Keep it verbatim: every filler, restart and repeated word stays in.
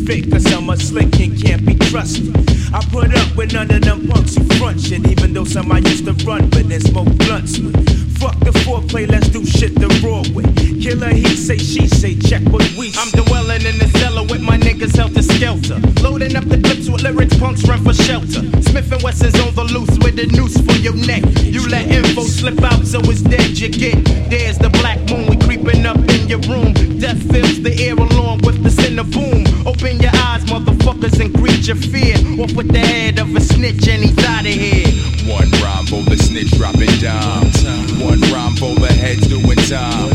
fit, cause I'm a slick and can't be trusted. I put up with none of them punks who front shit, even though some I used to run with and smoke blunts with. Fuck the foreplay, let's do shit the raw way. Killer, he say, she say, check what we say. I'm dwelling in the cellar with my niggas helter skelter. Loading up the clips with lyrics, punks run for shelter. Smith and Wesson's on the loose with a noose for your neck. You let info slip out, so it's dead you get. There's the black moon, we creeping up in your room. Death fills the air along with the center boom. Open your eyes, motherfuckers, and greet your fear. Off with the head of a snitch and he's out of here. One rhyme for the snitch dropping down. One rhyme for the heads doing time.